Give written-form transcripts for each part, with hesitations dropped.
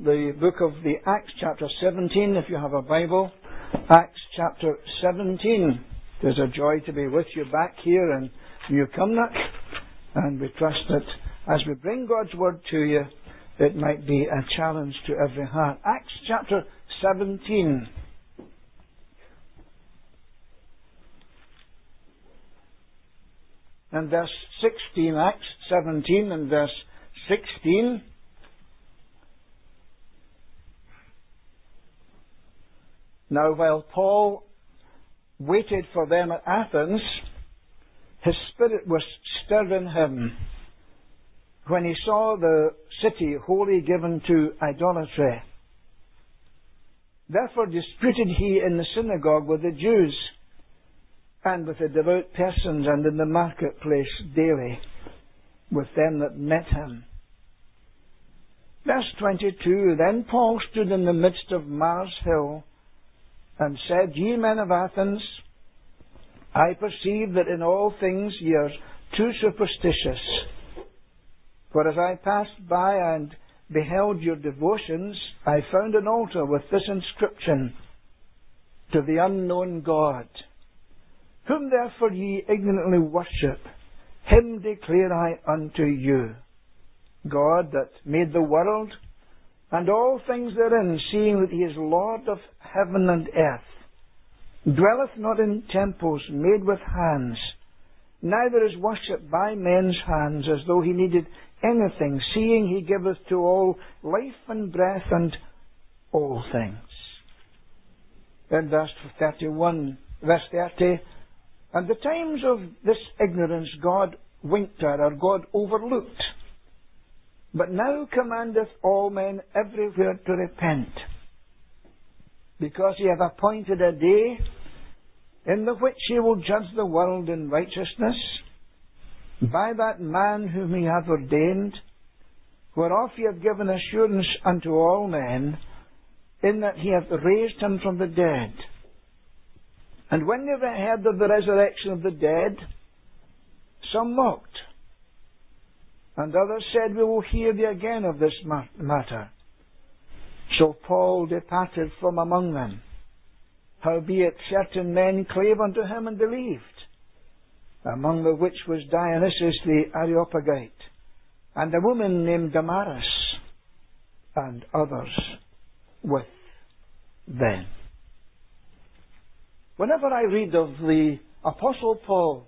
the book of the Acts chapter 17, if you have a Bible. Acts chapter 17. It is a joy to be with you back here in New Cumnock, and we trust that as we bring God's Word to you, it might be a challenge to every heart. Acts chapter 17. And verse 16, Acts 17 and verse 16. Now, while Paul waited for them at Athens, his spirit was stirred in him when he saw the city wholly given to idolatry. Therefore disputed he in the synagogue with the Jews and with the devout persons, and in the marketplace daily with them that met him. Verse 22, Then Paul stood in the midst of Mars Hill, and said, Ye men of Athens, I perceive that in all things ye are too superstitious. For as I passed by and beheld your devotions, I found an altar with this inscription, To the unknown God. Whom therefore ye ignorantly worship, him declare I unto you. God that made the world, and all things therein, seeing that he is Lord of heaven and earth, dwelleth not in temples made with hands, neither is worshipped by men's hands, as though he needed anything, seeing he giveth to all life and breath and all things. In verse 30, And the times of this ignorance God winked at, or God overlooked, but now commandeth all men everywhere to repent, because he hath appointed a day in the which he will judge the world in righteousness by that man whom he hath ordained, whereof he hath given assurance unto all men, in that he hath raised him from the dead. And when they heard of the resurrection of the dead, some mocked, and others said, We will hear thee again of this matter. So Paul departed from among them. Howbeit certain men clave unto him and believed, among the which was Dionysius the Areopagite, and a woman named Damaris, and others with them. Whenever I read of the Apostle Paul,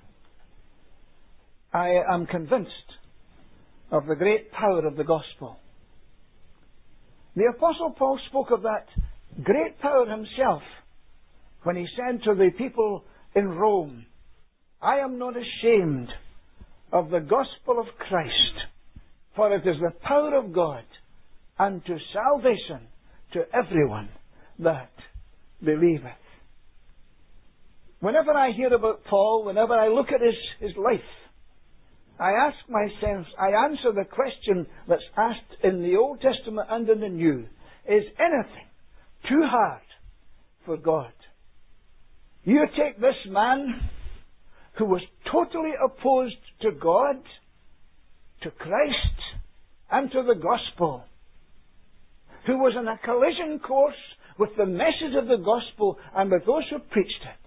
I am convinced of the great power of the gospel. The Apostle Paul spoke of that great power himself when he said to the people in Rome, I am not ashamed of the gospel of Christ, for it is the power of God unto salvation to everyone that believeth. Whenever I hear about Paul, whenever I look at his life, I ask myself, I answer the question that's asked in the Old Testament and in the New. Is anything too hard for God? You take this man who was totally opposed to God, to Christ, and to the gospel, who was in a collision course with the message of the gospel and with those who preached it.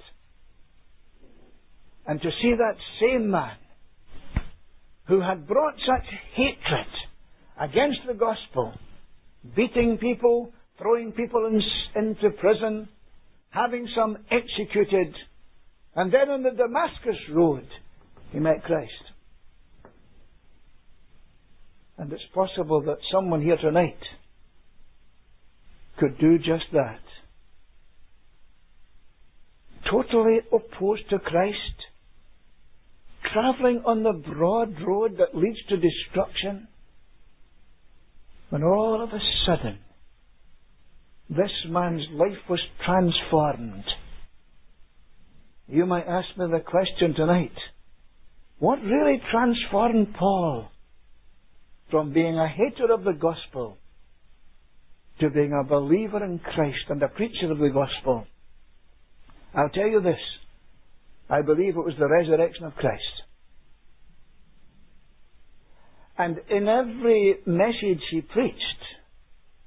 And to see that same man who had brought such hatred against the gospel, beating people, throwing people into prison, having some executed, and then on the Damascus road he met Christ. And it's possible that someone here tonight could do just that. Totally opposed to Christ, travelling on the broad road that leads to destruction, when all of a sudden this man's life was transformed. You might ask me the question tonight, what really transformed Paul from being a hater of the gospel to being a believer in Christ and a preacher of the gospel? I'll tell you this, I believe it was the resurrection of Christ. And in every message he preached,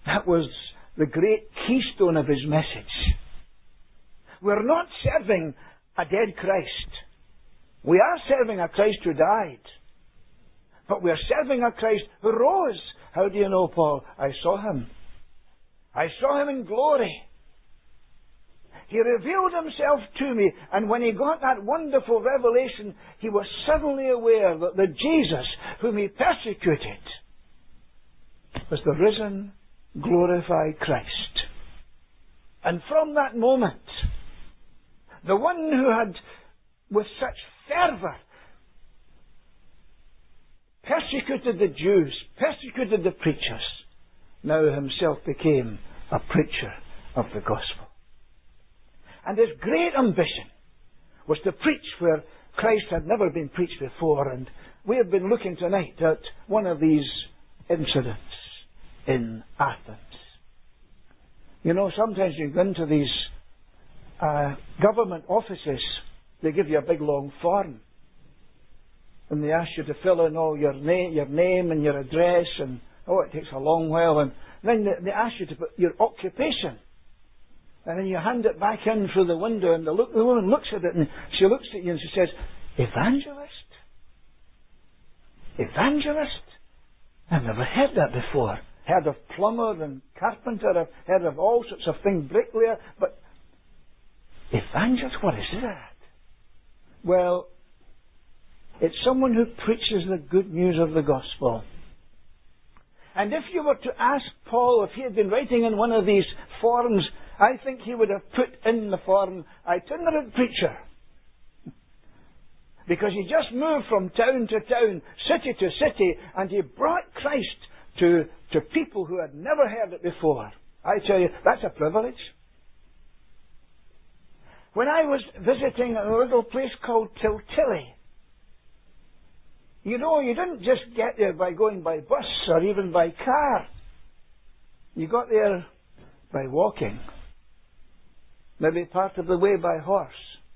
That was the great keystone of his message. We're not serving a dead Christ. We are serving a Christ who died. But we're serving a Christ who rose. How do you know, Paul? I saw him. I saw him in glory. He revealed himself to me, and when he got that wonderful revelation, he was suddenly aware that the Jesus whom he persecuted was the risen, glorified Christ. And from that moment, the one who had, with such fervour, persecuted the Jews, persecuted the preachers, now himself became a preacher of the gospel. And his great ambition was to preach where Christ had never been preached before. And we have been looking tonight at one of these incidents in Athens. You know, sometimes you go into these government offices, they give you a big long form. And they ask you to fill in all your name and your address. And, it takes a long while. And then they ask you to put your occupation. And then you hand it back in through the window, and the woman looks at it, and she looks at you and she says, Evangelist? Evangelist? I've never heard that before. Heard of plumber and carpenter, I've heard of all sorts of things, bricklayer, but evangelist, what is that? Well, it's someone who preaches the good news of the gospel. And if you were to ask Paul if he had been writing in one of these forms, I think he would have put in the form, itinerant preacher. Because he just moved from town to town, city to city, and he brought Christ to people who had never heard it before. I tell you, that's a privilege. When I was visiting a little place called Kiltilly, you know, you didn't just get there by going by bus or even by car. You got there by walking. Maybe part of the way by horse.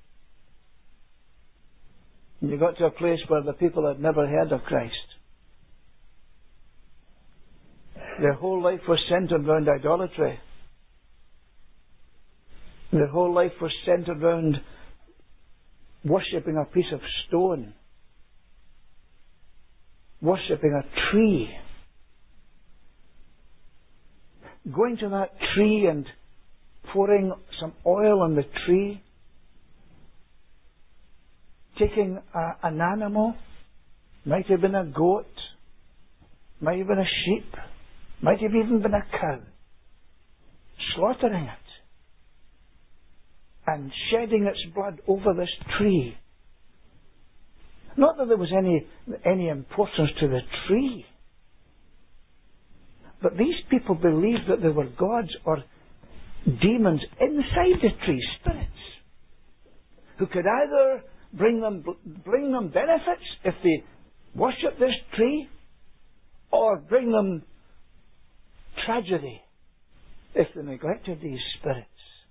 And you got to a place where the people had never heard of Christ. Their whole life was centered around idolatry. Their whole life was centered around worshipping a piece of stone. Worshipping a tree. Going to that tree and pouring some oil on the tree, taking an animal, might have been a goat, might have been a sheep, might have even been a cow, slaughtering it and shedding its blood over this tree. Not that there was any importance to the tree, but these people believed that there were gods or demons inside the tree, spirits, who could either bring them benefits if they worship this tree, or bring them tragedy if they neglected these spirits.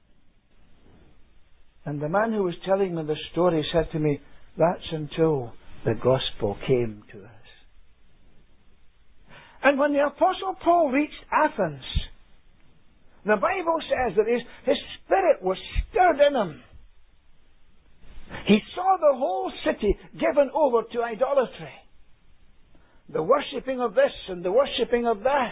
And the man who was telling me the story said to me, that's until the gospel came to us. And when the Apostle Paul reached Athens, the Bible says that his spirit was stirred in him. He saw the whole city given over to idolatry. The worshipping of this and the worshipping of that.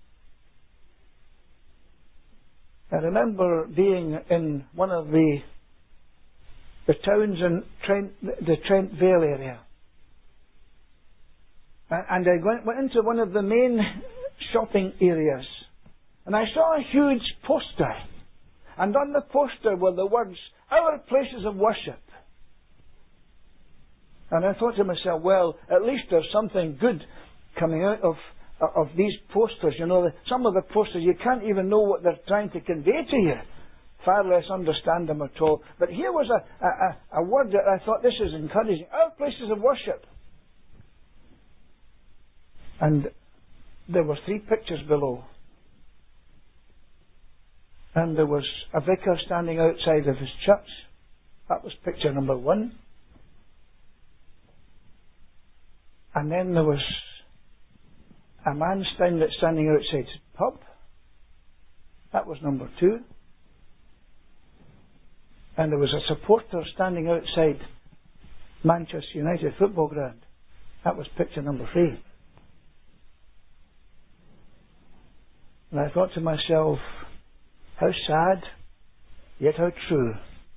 I remember being in one of the towns in the Trent Vale area. And I went into one of the main shopping areas. And I saw a huge poster. And on the poster were the words, "Our places of worship." And I thought to myself, well, at least there's something good coming out of these posters. You know, some of the posters, you can't even know what they're trying to convey to you. Far less understand them at all. But here was a word that I thought, this is encouraging. Our places of worship. And there were 3 pictures below. And there was a vicar standing outside of his church. That was picture number 1. And then there was a man standing outside his pub. That was number 2. And there was a supporter standing outside Manchester United football ground. That was picture number 3. And I thought to myself, how sad, yet how true.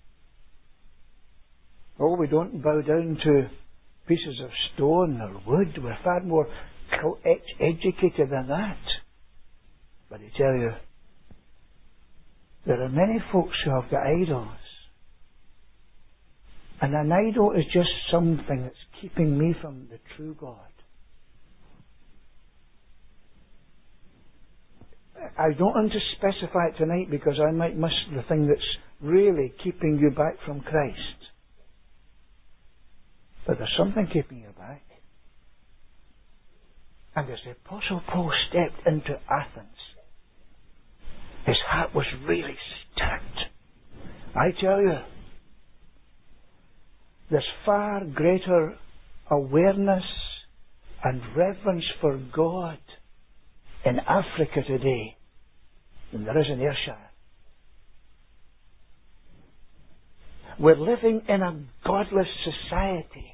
Oh, we don't bow down to pieces of stone or wood. We're far more educated than that. But I tell you, there are many folks who have got idols. And an idol is just something that's keeping me from the true God. I don't want to specify it tonight because I might miss the thing that's really keeping you back from Christ. But there's something keeping you back. And as the Apostle Paul stepped into Athens, his heart was really stirred. I tell you, there's far greater awareness and reverence for God in Africa today than there is in Ayrshire. We're living in a godless society.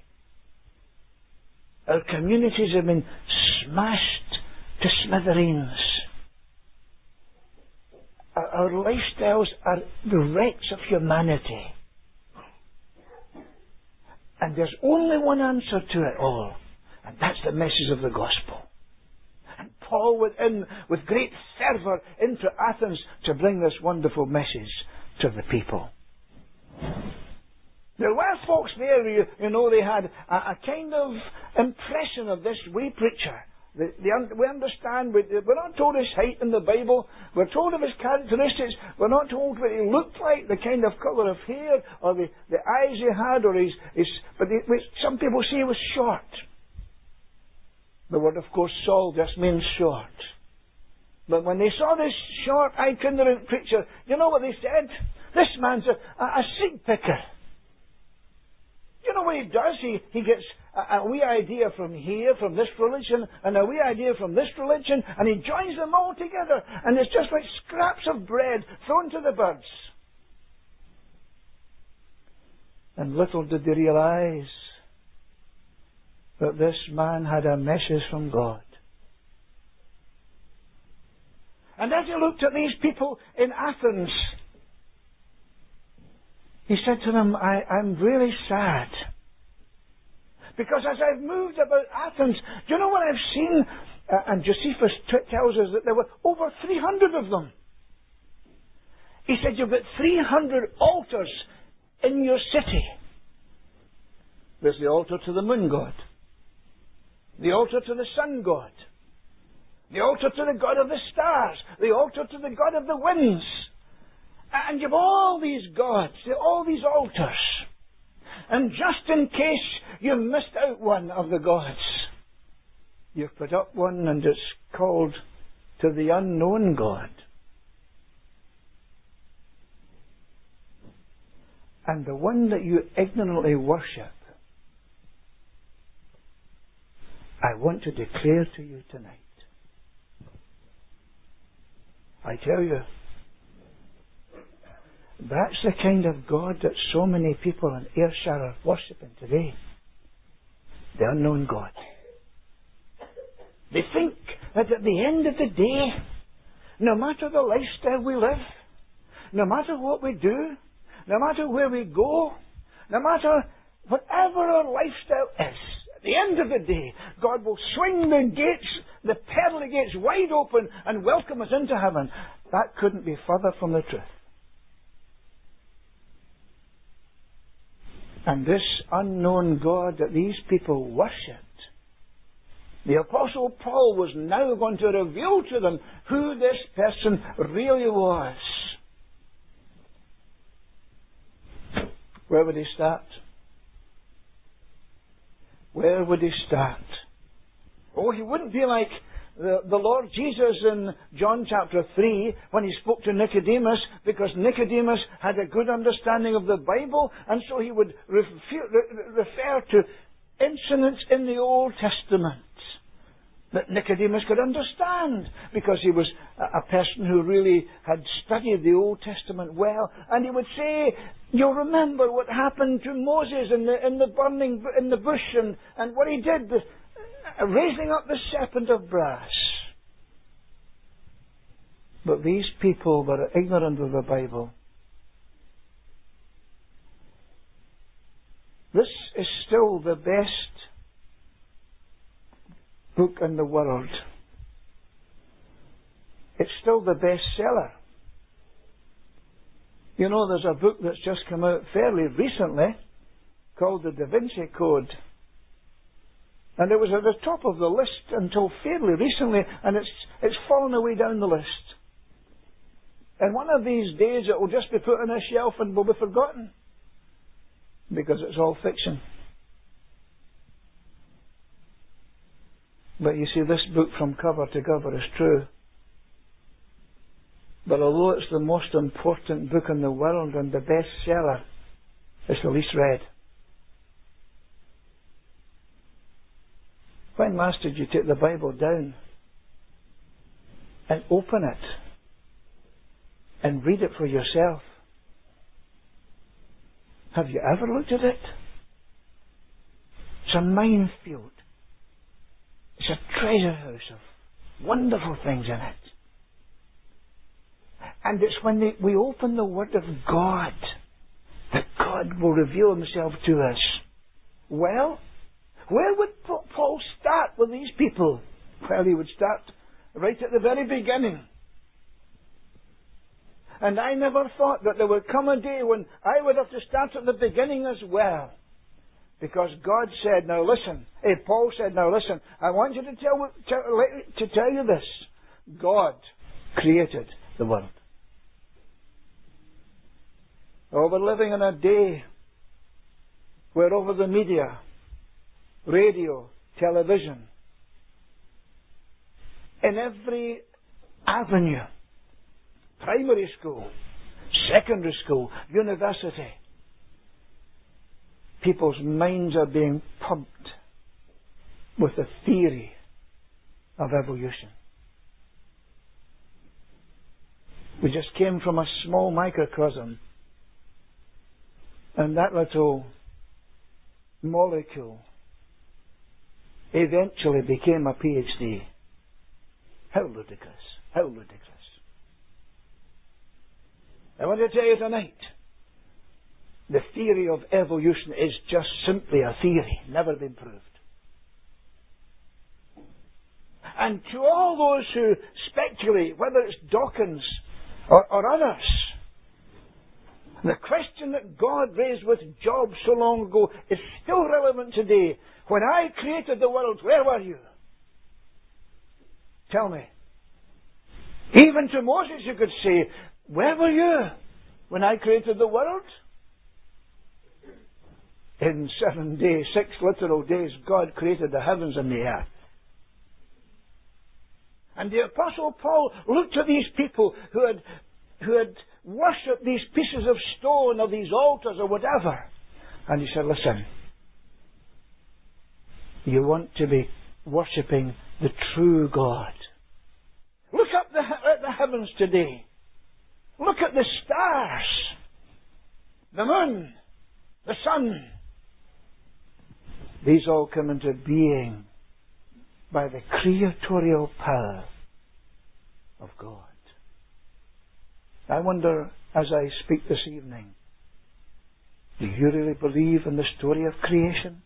Our communities have been smashed to smithereens. Our lifestyles are the wrecks of humanity. And there's only one answer to it all, and that's the message of the gospel. And Paul went in with great fervour into Athens to bring this wonderful message to the people. There were folks there, you know, they had a kind of impression of this wee preacher. We understand, we're not told his height in the Bible, we're told of his characteristics, we're not told what he looked like, the kind of colour of hair, or the eyes he had, or some people say he was short. The word, of course, Saul just means short. But when they saw this short, itinerant preacher, you know what they said? This man's a seed picker. You know what he does? He gets a wee idea from here, from this religion, and a wee idea from this religion, and he joins them all together, and it's just like scraps of bread thrown to the birds. And little did they realize that this man had a message from God. And as he looked at these people in Athens, he said to them, I'm really sad. Because as I've moved about Athens, do you know what I've seen? And Josephus tells us that there were over 300 of them. He said, you've got 300 altars in your city. There's the altar to the moon god, the altar to the sun god, the altar to the god of the stars, the altar to the god of the winds. And you've all these gods, all these altars. And just in case you missed out one of the gods, you've put up one and it's called to the unknown God. And the one that you ignorantly worship, I want to declare to you tonight. I tell you, that's the kind of God that so many people in Ayrshire are worshipping today. The unknown God. They think that at the end of the day, no matter the lifestyle we live, no matter what we do, no matter where we go, no matter whatever our lifestyle is, at the end of the day, God will swing the gates, the pearly gates wide open and welcome us into heaven. That couldn't be further from the truth. And this unknown God that these people worshipped, the Apostle Paul was now going to reveal to them who this person really was. Where would he start? Where would he start? Oh, he wouldn't be like the Lord Jesus in John chapter 3 when he spoke to Nicodemus, because Nicodemus had a good understanding of the Bible, and so he would refer to incidents in the Old Testament that Nicodemus could understand, because he was a person who really had studied the Old Testament well. And he would say, you'll remember what happened to Moses in the bush, and what he did, raising up the serpent of brass. But these people were ignorant of the Bible. This is still the best book in the world. It's still the bestseller. You know, there's a book that's just come out fairly recently called The Da Vinci Code. And it was at the top of the list until fairly recently, and it's fallen away down the list. And one of these days it will just be put on a shelf and will be forgotten, because it's all fiction. But you see, this book from cover to cover is true. But although it's the most important book in the world and the bestseller, it's the least read. When last did you take the Bible down and open it and read it for yourself? Have you ever looked at it? It's a minefield. It's a treasure house of wonderful things in it. And it's when we open the Word of God that God will reveal Himself to us. Well, where would Paul start with these people? Well, he would start right at the very beginning. And I never thought that there would come a day when I would have to start at the beginning as well. Because God said, now listen. Paul said, now listen. I want you to tell you this. God created the world. Oh, we're living in a day where over the media, radio, television, in every avenue, primary school, secondary school, university, people's minds are being pumped with the theory of evolution. We just came from a small microcosm, and that little molecule eventually became a PhD. How ludicrous. How ludicrous. I want to tell you tonight, the theory of evolution is just simply a theory, never been proved. And to all those who speculate, whether it's Dawkins or others, the question that God raised with Job so long ago is still relevant today. When I created the world, where were you? Tell me. Even to Moses you could say, where were you when I created the world? In 7 days, 6 literal days, God created the heavens and the earth. And the Apostle Paul looked at these people who had worshipped these pieces of stone or these altars or whatever. And he said, listen, you want to be worshipping the true God. Look up at the heavens today. Look at the stars, the moon, the sun. These all come into being by the creatorial power of God. I wonder, as I speak this evening, do you really believe in the story of creation?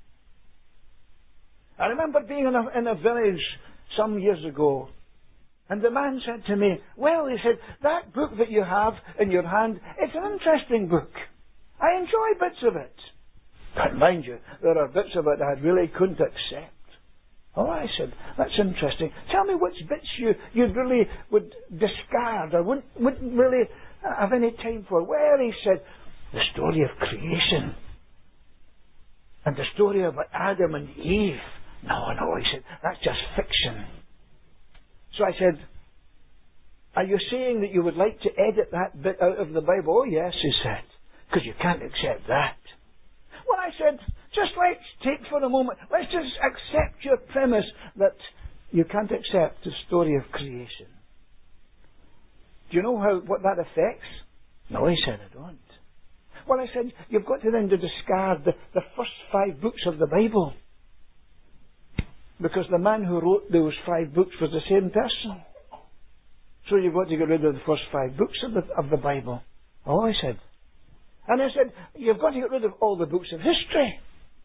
I remember being in a village some years ago, and the man said to me, well, he said, that book that you have in your hand, it's an interesting book. I enjoy bits of it. But mind you, there are bits of it I really couldn't accept. Oh, I said, that's interesting. Tell me which bits you really would discard or wouldn't really have any time for. Well, he said, the story of creation and the story of Adam and Eve. No, he said, that's just fiction. So I said, are you saying that you would like to edit that bit out of the Bible? Oh, yes, he said, because you can't accept that. Well, I said, just let's take for a moment, let's just accept your premise that you can't accept the story of creation. Do you know what that affects? No, he said, I don't. Well, I said, you've got to then to discard the first 5 books of the Bible. Because the man who wrote those 5 books was the same person. So you've got to get rid of the first 5 books of the Bible. Oh, I said. And I said, you've got to get rid of all the books of history.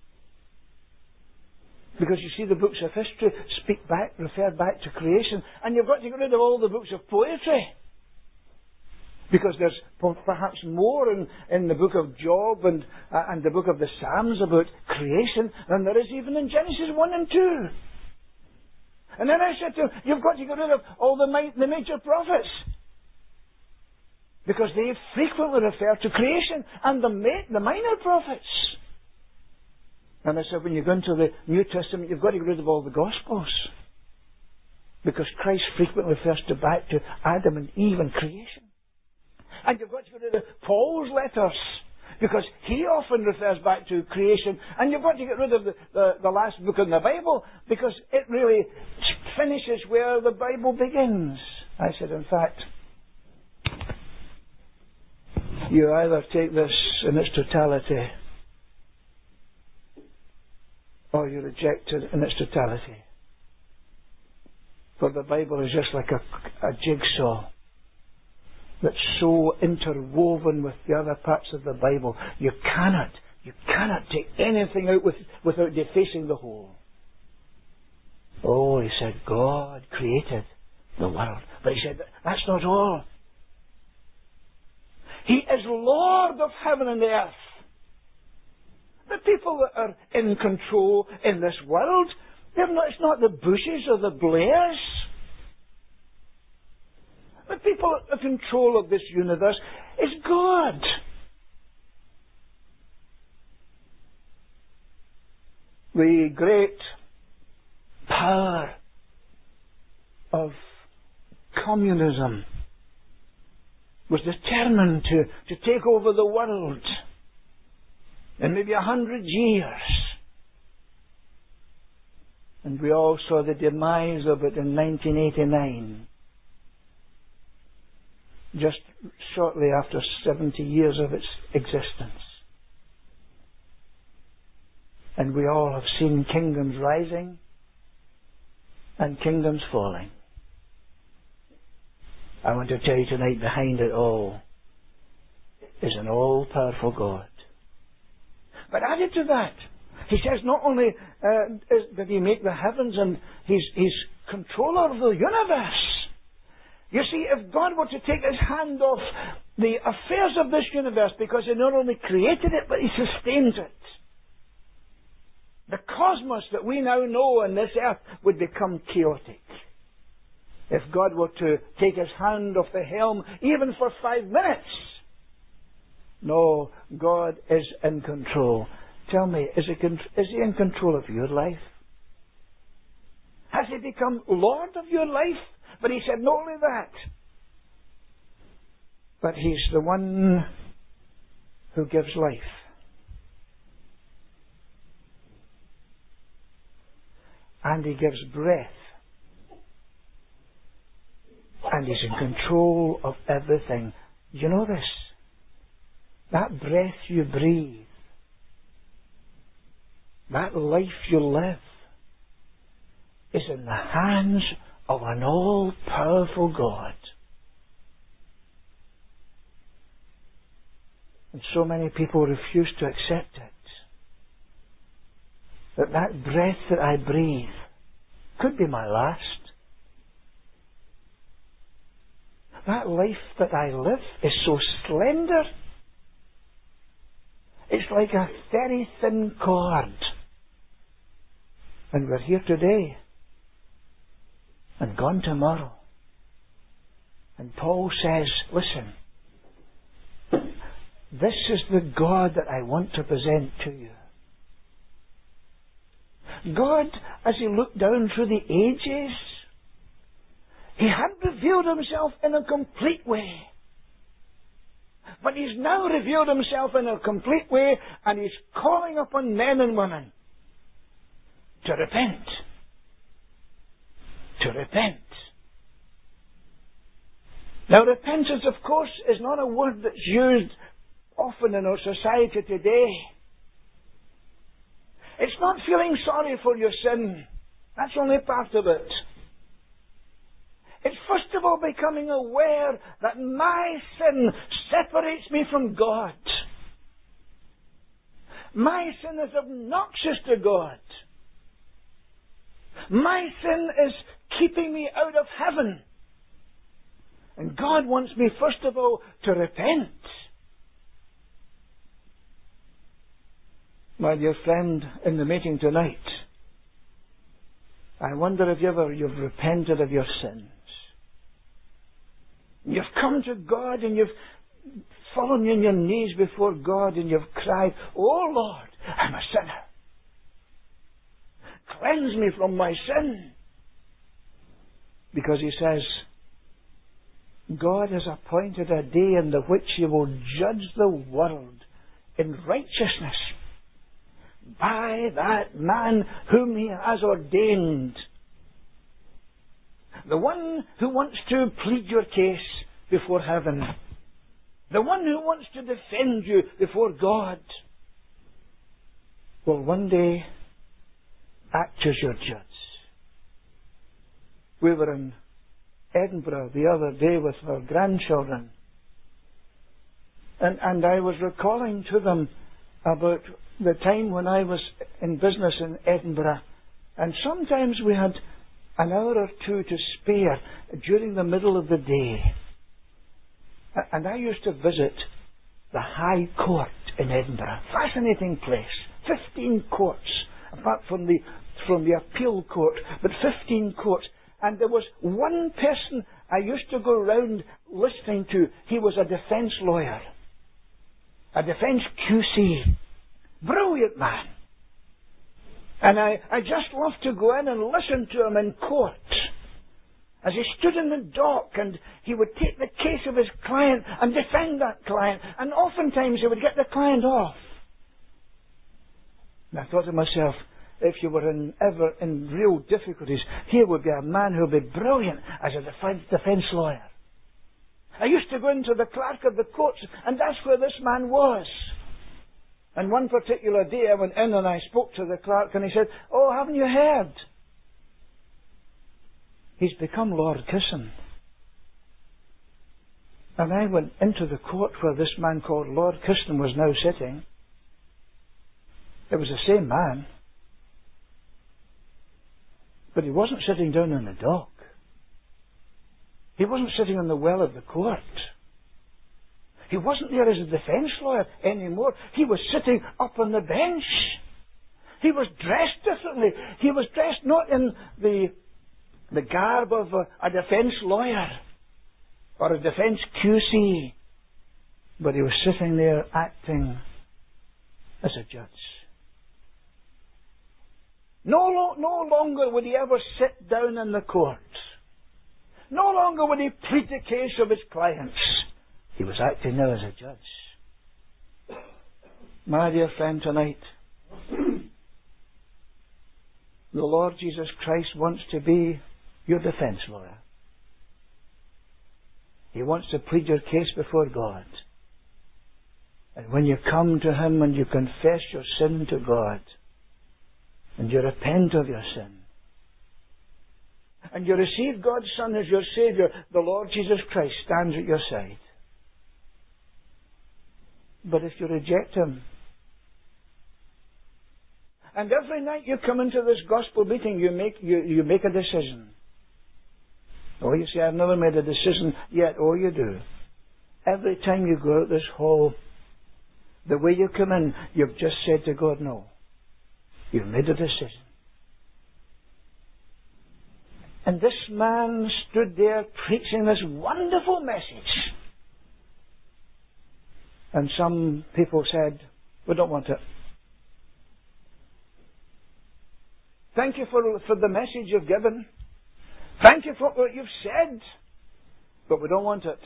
Because you see, the books of history refer back to creation. And you've got to get rid of all the books of poetry. Because there's perhaps more in the book of Job and the book of the Psalms about creation than there is even in Genesis 1 and 2. And then I said to him, you've got to get rid of all the major prophets. Because they frequently refer to creation, and the minor prophets. And I said, when you go into the New Testament, you've got to get rid of all the Gospels. Because Christ frequently refers back to Adam and Eve and creation. And you've got to get rid of Paul's letters, because he often refers back to creation. And you've got to get rid of the last book in the Bible, because it really finishes where the Bible begins. I said, in fact, you either take this in its totality, or you reject it in its totality. For the Bible is just like a jigsaw that's so interwoven with the other parts of the Bible. You cannot take anything out without defacing the whole. Oh, he said, God created the world. But he said, that's not all. He is Lord of heaven and earth. The people that are in control in this world, it's not the Bushes or the Blairs. The people in control of this universe is God. The great power of communism was determined to take over the world in maybe 100 years. And we all saw the demise of it in 1989. Just shortly after 70 years of its existence. And we all have seen kingdoms rising and kingdoms falling. I want to tell you tonight, behind it all is an all-powerful God. But added to that, he says not only did he make the heavens and he's controller of the universe. You see, if God were to take his hand off the affairs of this universe, because he not only created it, but he sustains it, the cosmos that we now know on this earth would become chaotic. If God were to take his hand off the helm, even for 5 minutes. No, God is in control. Tell me, is he in control of your life? Has he become Lord of your life? But he said not only that, but he's the one who gives life. And he gives breath. And he's in control of everything. You know this? That breath you breathe, that life you live, is in the hands of an all-powerful God. And so many people refuse to accept it. That breath that I breathe could be my last. That life that I live is so slender. It's like a very thin cord. And we're here today and gone tomorrow. And Paul says, listen, this is the God that I want to present to you. God, as he looked down through the ages, he had revealed himself in a complete way. But he's now revealed himself in a complete way, and he's calling upon men and women to repent. repent. Now, repentance, of course, is not a word that's used often in our society today. It's not feeling sorry for your sin. That's only part of it. It's first of all becoming aware that my sin separates me from God. My sin is obnoxious to God. My sin is keeping me out of heaven. And God wants me, first of all, to repent. My dear friend, in the meeting tonight, I wonder if you've repented of your sins. You've come to God and you've fallen on your knees before God and you've cried, "Oh Lord, I'm a sinner. Cleanse me from my sin." Because He says, God has appointed a day in the which He will judge the world in righteousness by that man whom He has ordained. The one who wants to plead your case before heaven. The one who wants to defend you before God will one day act as your judge. We were in Edinburgh the other day with our grandchildren. And I was recalling to them about the time when I was in business in Edinburgh. And sometimes we had an hour or two to spare during the middle of the day. And I used to visit the High Court in Edinburgh. Fascinating place. 15 courts, apart from the appeal court, but 15 courts. And there was one person I used to go round listening to. He was a defence lawyer. A defence QC. Brilliant man. And I just loved to go in and listen to him in court. As he stood in the dock and he would take the case of his client and defend that client. And oftentimes he would get the client off. And I thought to myself, if you were ever in real difficulties, here would be a man who would be brilliant as a defence lawyer. I used to go into the clerk of the courts, and that's where this man was. And one particular day I went in and I spoke to the clerk, and he said, "Oh, haven't you heard? He's become Lord Kisson." And I went into the court where this man called Lord Kisson was now sitting. It was the same man. But he wasn't sitting down in the dock. He wasn't sitting on the well of the court. He wasn't there as a defence lawyer anymore. He was sitting up on the bench. He was dressed differently. He was dressed not in the garb of a defence lawyer or a defence QC, but he was sitting there acting as a judge. No longer would he ever sit down in the court. No longer would he plead the case of his clients. He was acting now as a judge. My dear friend, tonight, the Lord Jesus Christ wants to be your defence lawyer. He wants to plead your case before God. And when you come to Him and you confess your sin to God, and you repent of your sin, and you receive God's Son as your Saviour, the Lord Jesus Christ stands at your side. But if you reject Him, and every night you come into this gospel meeting, you make a decision. Oh, you say, "I've never made a decision yet." Oh, you do. Every time you go out this hall, the way you come in, you've just said to God, "No." You've made a decision. And this man stood there preaching this wonderful message. And some people said, "We don't want it. Thank you for the message you've given. Thank you for what you've said. But we don't want it.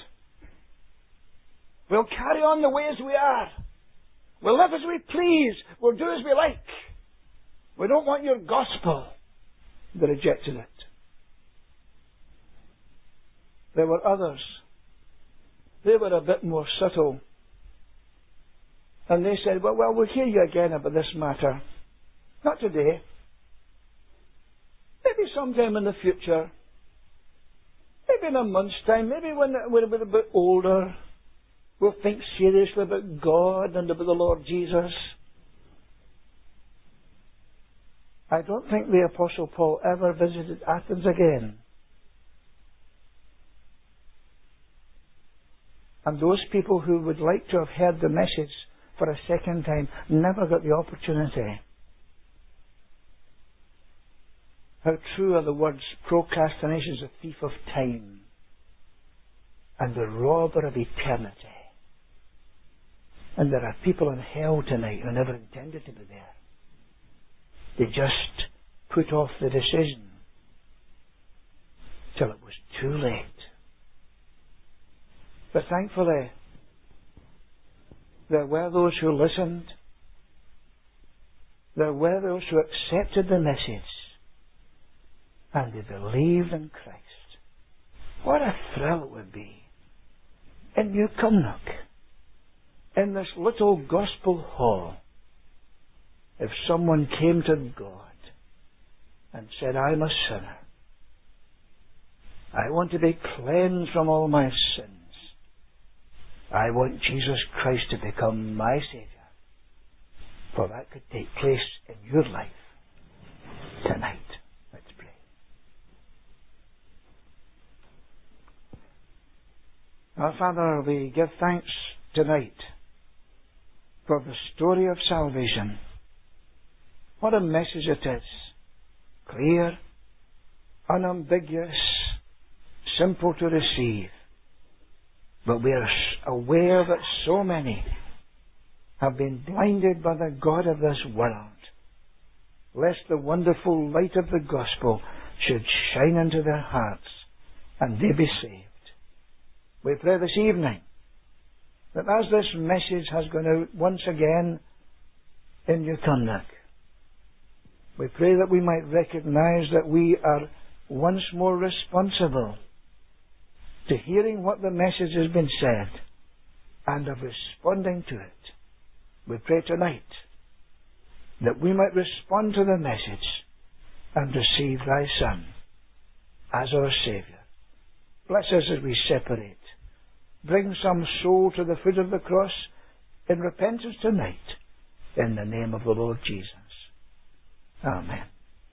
We'll carry on the way as we are. We'll live as we please. We'll do as we like. We don't want your gospel." They rejected it. There were others. They were a bit more subtle. And they said, well, we'll hear you again about this matter. Not today. Maybe sometime in the future. Maybe in a month's time. Maybe when we're a bit older. We'll think seriously about God and about the Lord Jesus. I don't think the Apostle Paul ever visited Athens again. And those people who would like to have heard the message for a second time never got the opportunity. How true are the words, procrastination is a thief of time and the robber of eternity. And there are people in hell tonight who never intended to be there. They just put off the decision till it was too late. But thankfully, there were those who listened. There were those who accepted the message. And they believed in Christ. What a thrill it would be in New Cumnock, in this little gospel hall, if someone came to God and said, I'm a sinner. I want to be cleansed from all my sins. I want Jesus Christ to become my Saviour. For that could take place in your life tonight. Let's pray. Our Father, we give thanks tonight for the story of salvation. What a message it is. Clear, unambiguous, simple to receive. But we are aware that so many have been blinded by the God of this world, lest the wonderful light of the gospel should shine into their hearts and they be saved. We pray this evening that as this message has gone out once again in New Cumnock, we pray that we might recognize that we are once more responsible to hearing what the message has been said and of responding to it. We pray tonight that we might respond to the message and receive Thy Son as our Saviour. Bless us as we separate. Bring some soul to the foot of the cross in repentance tonight, in the name of the Lord Jesus. Amen.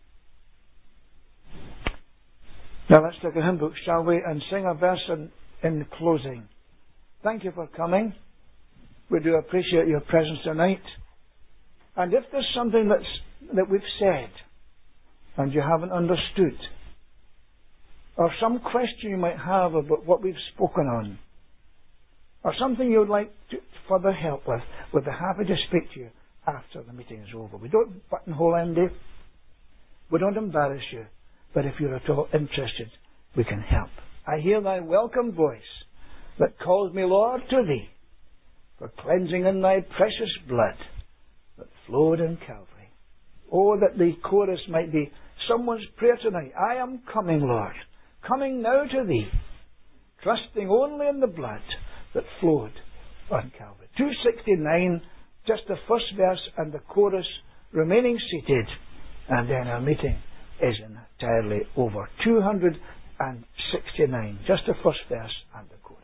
Now let's take a hymn book, shall we, and sing a verse in closing. Thank you for coming. We do appreciate your presence tonight. And if there's something that we've said and you haven't understood, or some question you might have about what we've spoken on, or something you would like to further help with, we'll be happy to speak to you after the meeting is over. We don't buttonhole Andy. We don't embarrass you. But if you're at all interested, we can help. I hear Thy welcome voice that calls me, Lord, to Thee, for cleansing in Thy precious blood that flowed in Calvary. Oh, that the chorus might be someone's prayer tonight. I am coming, Lord, coming now to Thee, trusting only in the blood that flowed on Calvary. 269, just the first verse and the chorus remaining seated, and then our meeting is entirely over. 269, just the first verse and the chorus.